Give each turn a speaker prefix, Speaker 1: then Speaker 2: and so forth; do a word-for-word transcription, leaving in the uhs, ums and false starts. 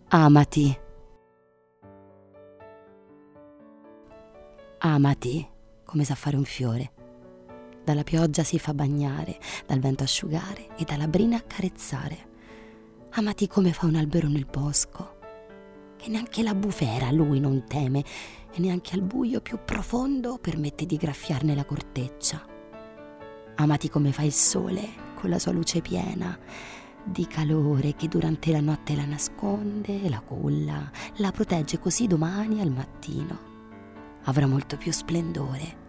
Speaker 1: Amati. Amati come sa fare un fiore. Dalla pioggia si fa bagnare, dal vento asciugare e dalla brina accarezzare. Amati come fa un albero nel bosco, che neanche la bufera lui non teme e neanche al buio più profondo permette di graffiarne la corteccia. Amati come fa il sole con la sua luce piena di calore che durante la notte la nasconde, la culla, la protegge, così domani al mattino avrà molto più splendore